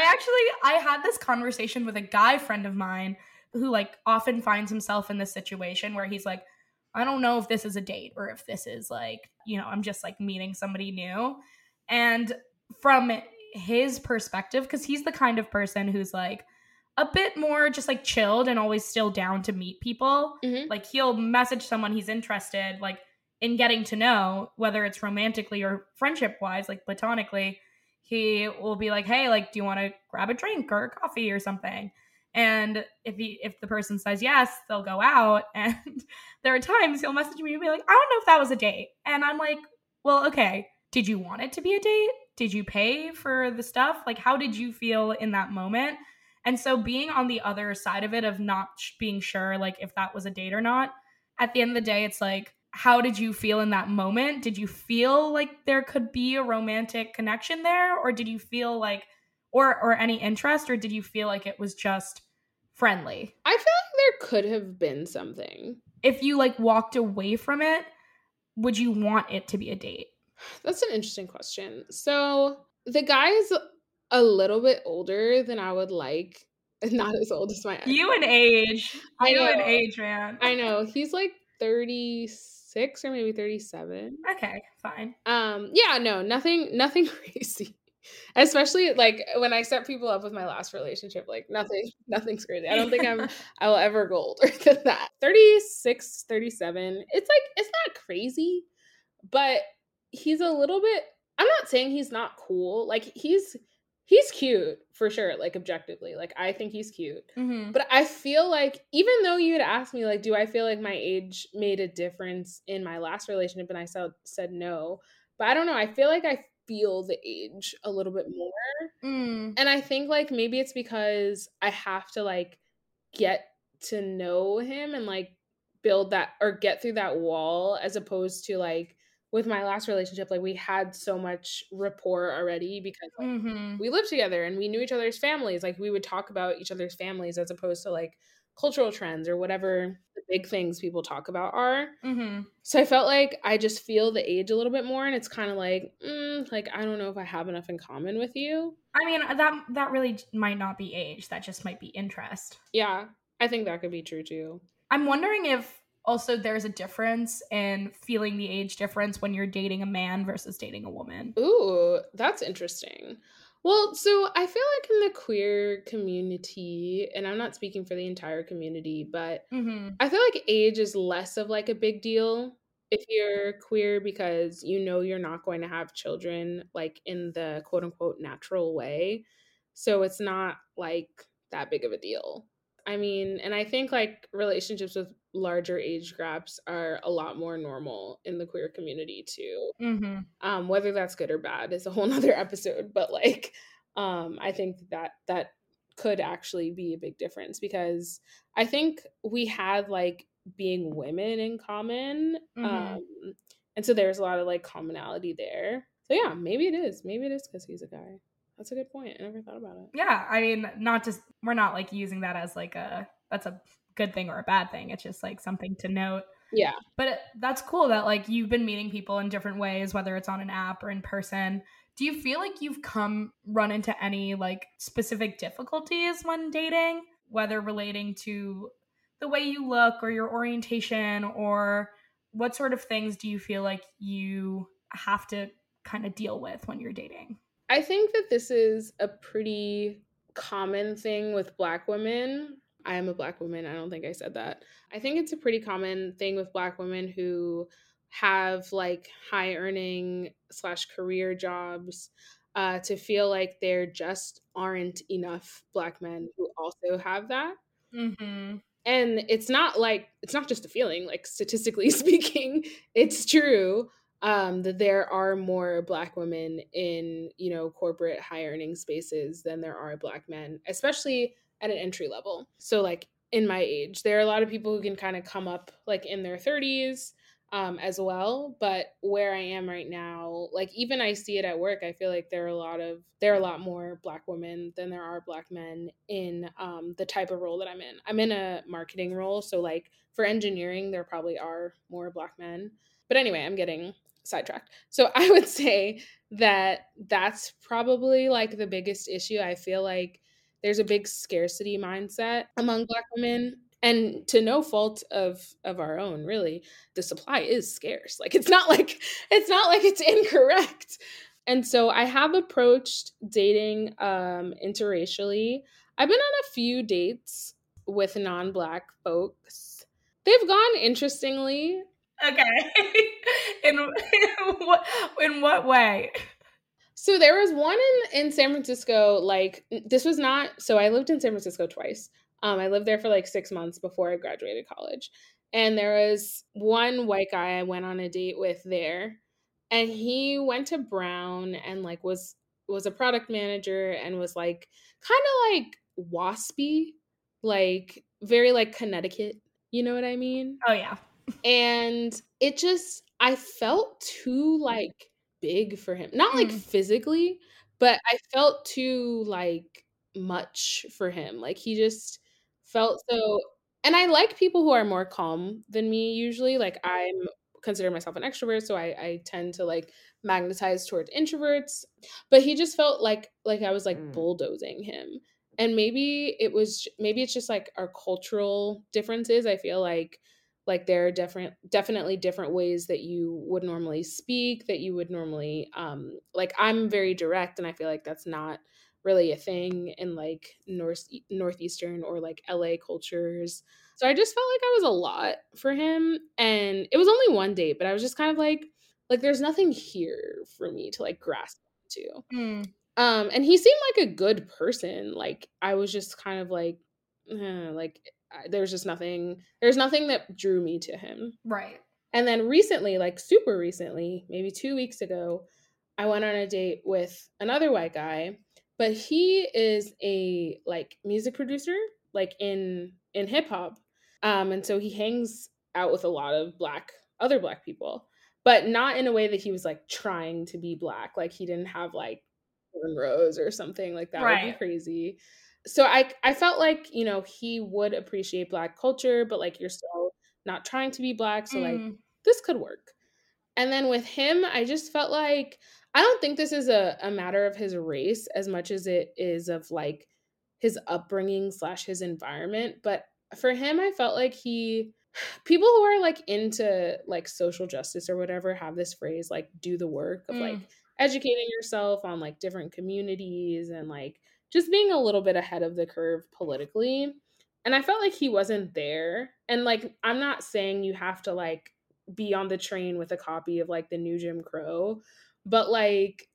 I had this conversation with a guy friend of mine who like often finds himself in this situation where he's like, I don't know if this is a date or if this is like, I'm just like meeting somebody new. And from his perspective, because he's the kind of person who's like a bit more just like chilled and always still down to meet people. Mhm. Like he'll message someone he's interested like in getting to know, whether it's romantically or friendship wise, like platonically. He will be like, hey, like, do you want to grab a drink or a coffee or something? And if the person says yes, they'll go out. And there are times he'll message me and be like, I don't know if that was a date. And I'm like, well, okay, did you want it to be a date? Did you pay for the stuff? Like, how did you feel in that moment? And so being on the other side of it of not being sure, like, if that was a date or not, at the end of the day, it's like, how did you feel in that moment? Did you feel like there could be a romantic connection there? Or did you feel like, or any interest? Or did you feel like it was just friendly? I feel like there could have been something. If you like walked away from it, would you want it to be a date? That's an interesting question. So the guy is a little bit older than I would like. Not as old as my ex. You and age. I You and know. age, man. I know. He's like 36 or maybe 37. Okay, fine. Yeah, no, nothing crazy. Especially like when I set people up with my last relationship, like nothing's crazy. I don't think I will ever go older than that. 36, 37. It's like it's not crazy, but he's a little bit, I'm not saying he's not cool. Like he's cute for sure, like objectively. Like I think he's cute. Mm-hmm. But I feel like even though you had asked me like do I feel like my age made a difference in my last relationship and I said no. But I don't know, I feel like I feel the age a little bit more. And I think like maybe it's because I have to like get to know him and like build that or get through that wall as opposed to like with my last relationship, like we had so much rapport already because like, Mm-hmm. we lived together and we knew each other's families. Like we would talk about each other's families as opposed to like cultural trends or whatever the big things people talk about are. Mm-hmm. So I felt like I just feel the age a little bit more and it's kind of like, like I don't know if I have enough in common with you. I mean, that really might not be age. That just might be interest. Yeah, I think that could be true too. I'm wondering if also there's a difference in feeling the age difference when you're dating a man versus dating a woman. Ooh, that's interesting. Well, so I feel like in the queer community, and I'm not speaking for the entire community, but Mm-hmm. I feel like age is less of like a big deal if you're queer because you know you're not going to have children like in the quote unquote natural way. So it's not like that big of a deal. I mean, and I think like relationships with larger age gaps are a lot more normal in the queer community too. Mm-hmm. Whether that's good or bad is a whole nother episode, but like I think that could actually be a big difference because I think we had like being women in common. Mhm. And so there's a lot of like commonality there. So yeah, maybe it is because he's a guy. That's a good point. I never thought about it. Yeah, I mean, we're not like using that as like that's a good thing or a bad thing. It's just like something to note. Yeah. But that's cool that like you've been meeting people in different ways, whether it's on an app or in person. Do you feel like you've run into any like specific difficulties when dating, whether relating to the way you look or your orientation, or what sort of things do you feel like you have to kind of deal with when you're dating? I think that this is a pretty common thing with Black women. I am a Black woman. I don't think I said that. I think it's a pretty common thing with Black women who have like high earning / career jobs to feel like there just aren't enough Black men who also have that. Mm-hmm. And it's not just a feeling, like statistically speaking, it's true, that there are more Black women in, you know, corporate high earning spaces than there are Black men, especially at an entry level. So like in my age, there are a lot of people who can kind of come up like in their 30s, as well. But where I am right now, like even I see it at work, I feel like there are a lot more Black women than there are Black men in the type of role that I'm in. I'm in a marketing role, so like for engineering, there probably are more Black men. But anyway, I'm getting sidetracked. So I would say that that's probably like the biggest issue. I feel like there's a big scarcity mindset among Black women, and to no fault of our own, really. The supply is scarce. Like it's incorrect. And so I have approached dating interracially. I've been on a few dates with non-Black folks. They've gone interestingly. Okay. In what way? So there was one in San Francisco, like this was not, so I lived in San Francisco twice. I lived there for like 6 months before I graduated college. And there was one white guy I went on a date with there, and he went to Brown and like was a product manager and was like kind of like waspy, like very like Connecticut, you know what I mean? Oh yeah. And it just, I felt too like big for him. Not like physically, but I felt too like much for him. Like he just felt so, and I like people who are more calm than me usually. Like I'm consider myself an extrovert, so I tend to like magnetize towards introverts. But he just felt like I was like bulldozing him. And maybe it's just like our cultural differences. I feel like there are definitely different ways that you would normally speak, that you would normally like I'm very direct, and I feel like that's not really a thing in like northeastern or like LA cultures. So I just felt like I was a lot for him, and it was only one date, but I was just kind of like there's nothing here for me to like grasp into. And he seemed like a good person. Like I was just kind of like like there's nothing that drew me to him. Right. And then recently, like super recently, maybe 2 weeks ago, I went on a date with another white guy, but he is a like music producer, like in hip hop. And so he hangs out with a lot of other black people, but not in a way that he was like trying to be Black. Like he didn't have like cornrows or something like that. Would be Right. crazy. So I felt like, you know, he would appreciate Black culture, but like you're still not trying to be Black, so like this could work. And then with him, I just felt like I don't think this is a matter of his race as much as it is of like his upbringing / his environment. But for him, I felt like people who are like into like social justice or whatever have this phrase like do the work of like educating yourself on like different communities and like just being a little bit ahead of the curve politically. And I felt like he wasn't there. And like I'm not saying you have to like be on the train with a copy of like the new Jim Crow, but like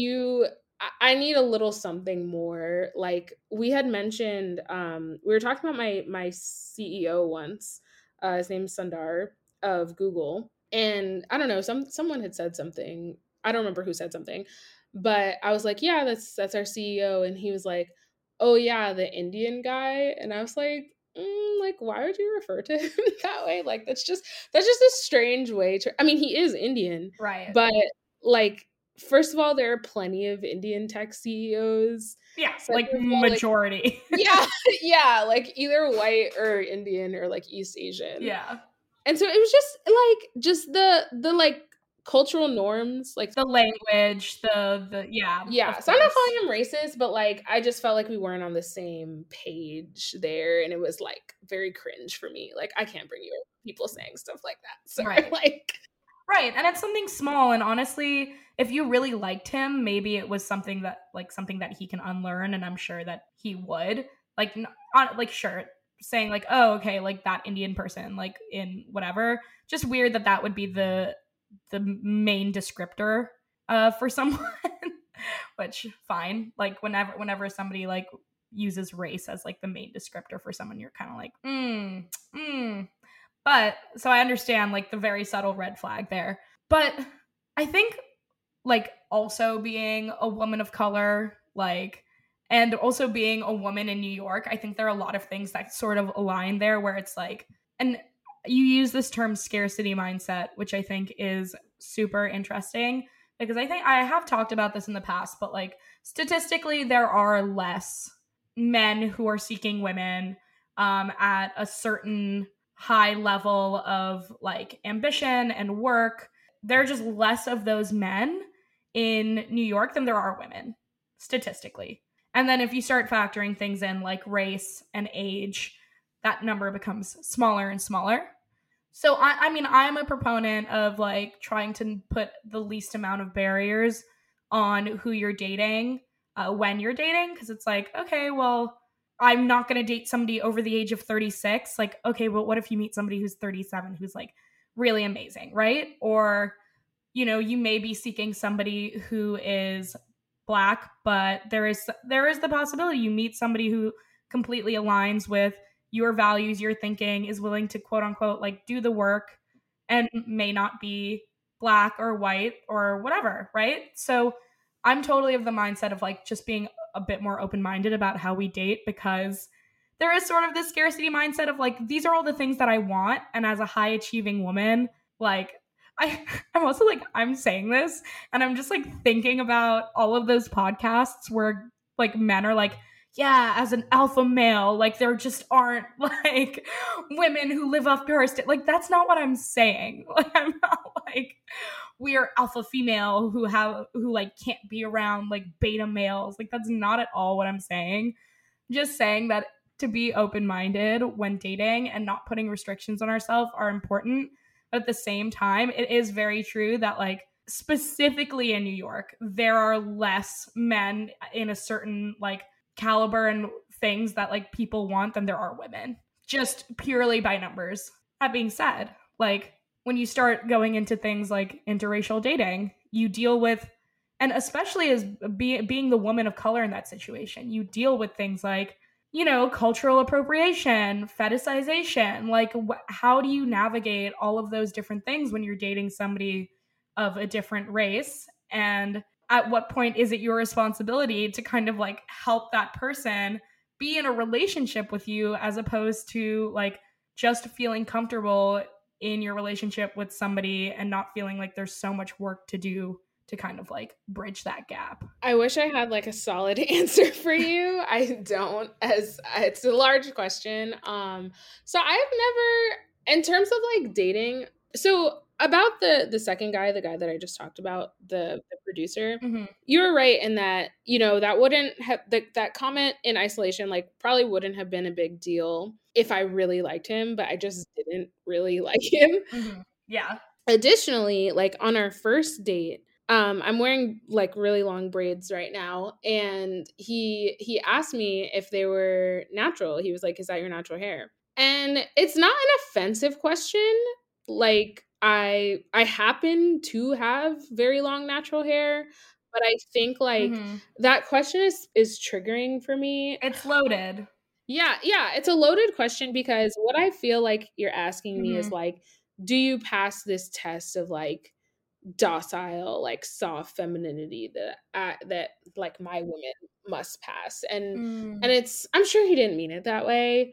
I need a little something more. Like we had mentioned, we were talking about my CEO once. His name's Sundar of Google, and I don't know, someone had said something. I don't remember who said something, but I was like, yeah, that's our CEO, and he was like, oh yeah, the Indian guy, and I was like, why would you refer to him that way? Like that's just a strange way to. I mean, he is Indian, Right. but like, first of all, there are plenty of Indian tech CEOs. Yeah, Second like of all, like, majority. yeah, like either white or Indian or like East Asian. Yeah. And so it was just the like cultural norms, like The language, the yeah. of So I'm not course. calling him racist, but like I just felt like we weren't on the same page there, and it was like very cringe for me. Like I can't bring you people saying stuff like that. So Right. like Right, and it's something small, and honestly, if you really liked him, maybe it was something that he can unlearn, and I'm sure that he would. Like, sure, saying like, oh, okay, like that Indian person, like in whatever. Just weird that would be the main descriptor for someone. which fine. Like whenever somebody like uses race as like the main descriptor for someone, you're kind of like, But so I understand like the very subtle red flag there. But I think like also being a woman of color, like, and also being a woman in New York, I think there are a lot of things that sort of align there where it's like, and you use this term scarcity mindset, which I think is super interesting because I think I have talked about this in the past, but like statistically, there are less men who are seeking women at a certain high level of like ambition and work. There are just less of those men in New York than there are women, statistically. And then if you start factoring things in like race and age, that number becomes smaller and smaller. So I mean, I'm a proponent of like trying to put the least amount of barriers on who you're dating when you're dating, because it's like, okay, well, I'm not going to date somebody over the age of 36. Like, okay, but what if you meet somebody who's 37 who's like really amazing, right? Or, you know, you may be seeking somebody who is Black, but there is the possibility you meet somebody who completely aligns with your values, your thinking, is willing to quote unquote like do the work and may not be Black or white or whatever, right? So I'm totally of the mindset of like just being a bit more open-minded about how we date, because there is sort of this scarcity mindset of like, these are all the things that I want. And as a high achieving woman, like I'm also like, I'm saying this and I'm just like thinking about all of those podcasts where like men are like, yeah, as an alpha male, like there just aren't like women who live up to our like that's not what I'm saying. Like I'm not like we are alpha female who like can't be around like beta males. Like that's not at all what I'm saying. Just saying that to be open-minded when dating and not putting restrictions on ourselves are important. But at the same time, it is very true that like specifically in New York, there are less men in a certain like caliber and things that like people want than there are women, just purely by numbers. That being said, like when you start going into things like interracial dating, you deal with, and especially as being the woman of color in that situation, you deal with things like, you know, cultural appropriation, fetishization. Like how do you navigate all of those different things when you're dating somebody of a different race? And at what point is it your responsibility to kind of like help that person be in a relationship with you, as opposed to like just feeling comfortable in your relationship with somebody and not feeling like there's so much work to do to kind of like bridge that gap? I wish I had like a solid answer for you. I don't, as it's a large question. So I've never, in terms of like dating, so about the second guy, the guy that I just talked about, the producer, you were right in that, you know, that wouldn't have that comment in isolation like probably wouldn't have been a big deal if I really liked him, but I just didn't really like him. Yeah. Additionally, like on our first date, I'm wearing like really long braids right now, and he asked me if they were natural. He was like, "Is that your natural hair?" And it's not an offensive question. Like I happen to have very long natural hair, but I think like that question is triggering for me. It's loaded. Yeah, it's a loaded question because what I feel like you're asking me is like, do you pass this test of like docile, like soft femininity that like my woman must pass? And it's, I'm sure he didn't mean it that way.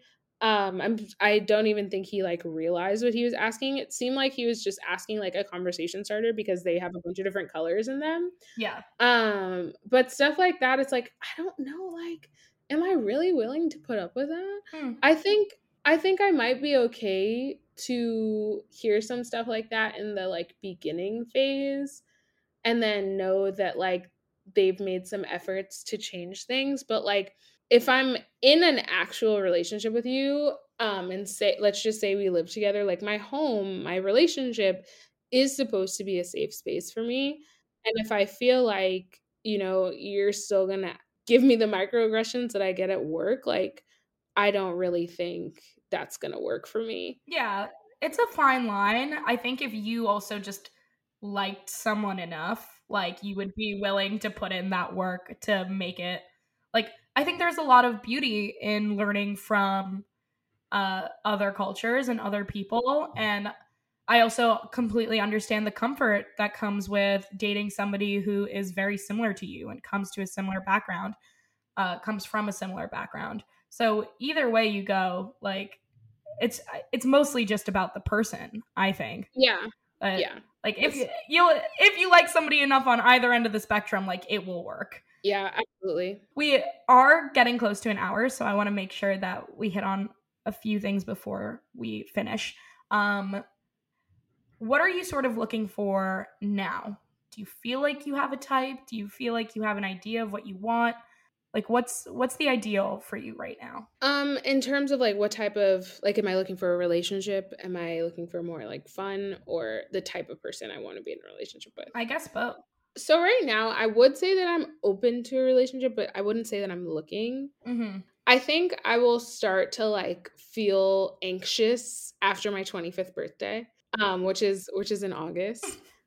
I don't even think he like realized what he was asking. It seemed like he was just asking like a conversation starter because they have a bunch of different colors in them. Yeah. But stuff like that, it's like, I don't know, like, am I really willing to put up with that? I think I might be okay to hear some stuff like that in the like beginning phase and then know that like they've made some efforts to change things. But like if I'm in an actual relationship with you, and say, let's just say we live together, like my home, my relationship is supposed to be a safe space for me. And if I feel like, you know, you're still gonna give me the microaggressions that I get at work, like I don't really think that's gonna work for me. Yeah, it's a fine line. I think if you also just liked someone enough like you would be willing to put in that work to make it. Like, I think there's a lot of beauty in learning from other cultures and other people. And I also completely understand the comfort that comes with dating somebody who is very similar to you and comes to a similar background, comes from a similar background. So either way you go, like it's mostly just about the person, I think. Yeah. But like if you like somebody enough on either end of the spectrum, like it will work. Yeah, absolutely. We are getting close to an hour, so I want to make sure that we hit on a few things before we finish. What are you sort of looking for now? Do you feel like you have a type? Do you feel like you have an idea of what you want? Like what's the ideal for you right now? In terms of like what type of, like, am I looking for a relationship? Am I looking for more like fun, or the type of person I want to be in a relationship with? I guess both. So right now, I would say that I'm open to a relationship, but I wouldn't say that I'm looking. Mm-hmm. I think I will start to like feel anxious after my 25th birthday, which is in August.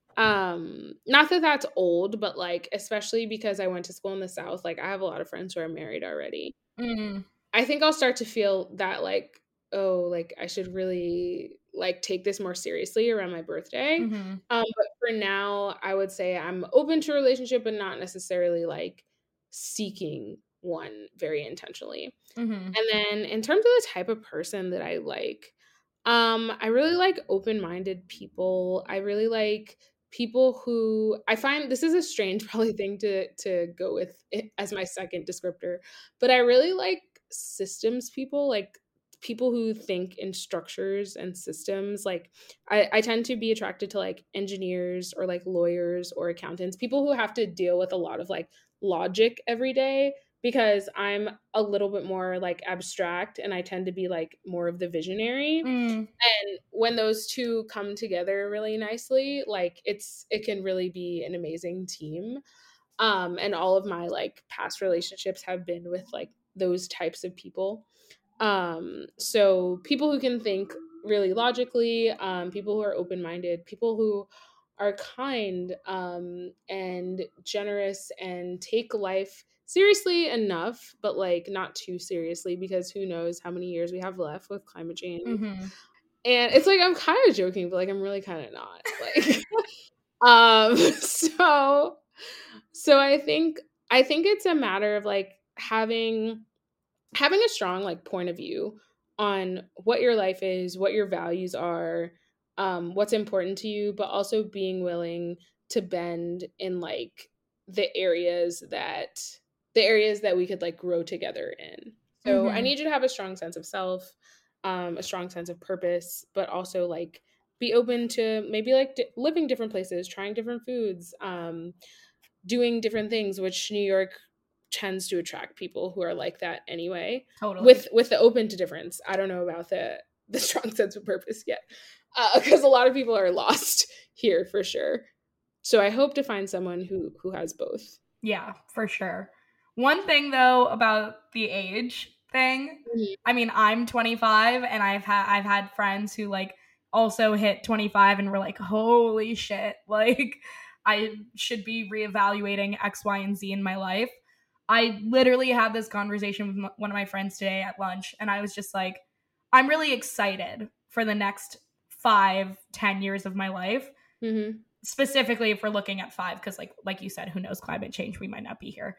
Not that that's old, but like especially because I went to school in the South, like I have a lot of friends who are married already. Mm-hmm. I think I'll start to feel that like, oh, like I should really like take this more seriously around my birthday. Mm-hmm. But for now, I would say I'm open to a relationship, but not necessarily like seeking one very intentionally. Mm-hmm. And then in terms of the type of person that I like, I really like open-minded people. I really like people who, I find this is a strange probably thing to go with it as my second descriptor, but I really like systems people, like people who think in structures and systems. Like I tend to be attracted to like engineers or like lawyers or accountants, people who have to deal with a lot of like logic every day, because I'm a little bit more like abstract and I tend to be like more of the visionary. Mm. And when those two come together really nicely, like it can really be an amazing team. And all of my like past relationships have been with like those types of people. So people who can think really logically, people who are open-minded, people who are kind, and generous and take life seriously enough, but like not too seriously, because who knows how many years we have left with climate change. Mm-hmm. And it's like I'm kind of joking, but like I'm really kind of not. Like so I think it's a matter of like having a strong like point of view on what your life is, what your values are, what's important to you, but also being willing to bend in like the areas that we could like grow together in. So I Mhm. need you to have a strong sense of self, a strong sense of purpose, but also like be open to maybe like living different places, trying different foods, doing different things, which New York tends to attract people who are like that anyway. Totally. With the open to difference. I don't know about the strong sense of purpose yet, because a lot of people are lost here for sure. So I hope to find someone who has both. Yeah, for sure. One thing though about the age thing, I mean, I'm 25 and I've had friends who like also hit 25 and were like, holy shit, like I should be reevaluating X, Y, and Z in my life. I literally had this conversation with one of my friends today at lunch, and I was just like, I'm really excited for the next 5-10 years of my life. Mm-hmm. Specifically if we're looking at 5, because like you said, who knows, climate change, we might not be here.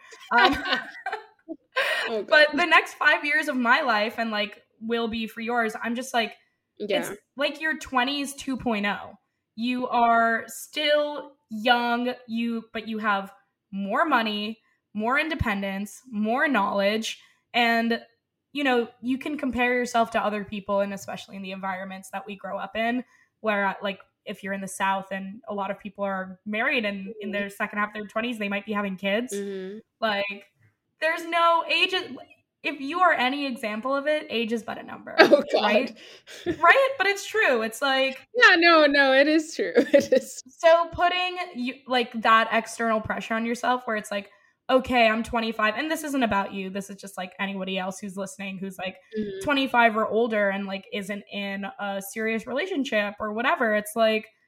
Oh, but the next 5 years of my life, and like will be for yours, I'm just like, yeah. It's like your 20s 2.0. You are still young, but you have more money, more independence, more knowledge, and you know, you can compare yourself to other people, and especially in the environments that we grow up in, where like if you're in the South and a lot of people are married and in their second half of their 20s, they might be having kids. Mm-hmm. Like there's no age. If you are any example of it, age is but a number. Oh God. Right? Right? But it's true. It's like, yeah, no, it is true. It is. So putting you like that external pressure on yourself where it's like, okay, I'm 25, and this isn't about you. This is just like anybody else who's listening who's like 25 or older and like isn't in a serious relationship or whatever. It's like,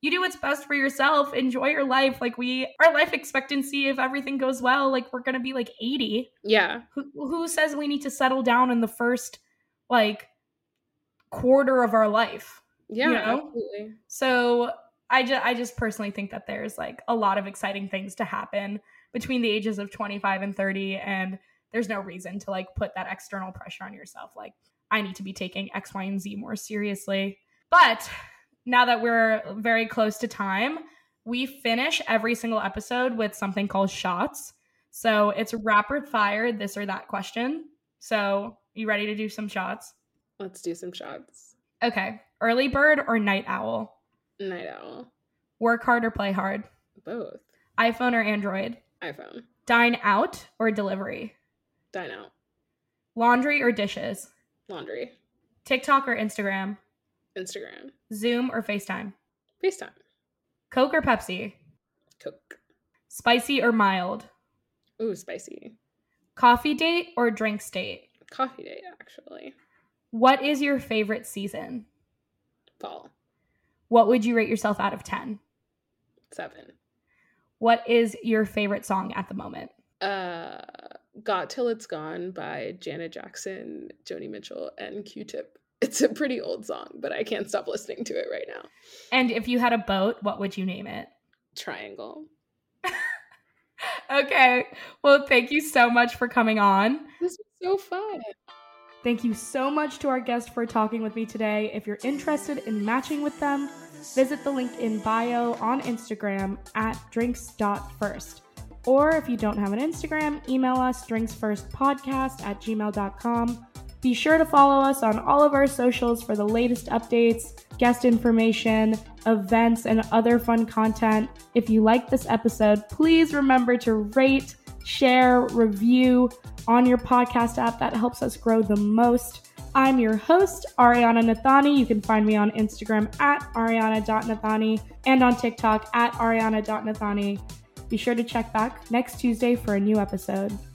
you do what's best for yourself. Enjoy your life. Like our life expectancy, if everything goes well, like we're going to be like 80. Yeah. Who says we need to settle down in the first like quarter of our life? Yeah, you know? absolutely. So I just personally think that there's like a lot of exciting things to happen between the ages of 25 and 30, and there's no reason to like put that external pressure on yourself. Like, I need to be taking X, Y, and Z more seriously. But now that we're very close to time, we finish every single episode with something called shots. So it's rapid fire, this or that question. So you ready to do some shots? Let's do some shots. Okay. Early bird or night owl? Night owl. Work hard or play hard? Both. iPhone or Android? iPhone. Dine out or delivery? Dine out. Laundry or dishes? Laundry. TikTok or Instagram? Instagram. Zoom or FaceTime? FaceTime. Coke or Pepsi? Coke. Spicy or mild? Ooh, spicy. Coffee date or drinks date? Coffee date, actually. What is your favorite season? Fall. What would you rate yourself out of 10? 7. What is your favorite song at the moment? Got Till It's Gone by Janet Jackson, Joni Mitchell, and Q-Tip. It's a pretty old song, but I can't stop listening to it right now. And if you had a boat, what would you name it? Triangle. Okay. Well, thank you so much for coming on. This was so fun. Thank you so much to our guests for talking with me today. If you're interested in matching with them, visit the link in bio on Instagram at drinks.first. Or if you don't have an Instagram, email us drinksfirstpodcast@gmail.com. Be sure to follow us on all of our socials for the latest updates, guest information, events, and other fun content. If you like this episode, please remember to rate, share, review on your podcast app. That helps us grow the most. I'm your host, Ariana Nathani. You can find me on Instagram at ariana.nathani and on TikTok at ariana.nathani. Be sure to check back next Tuesday for a new episode.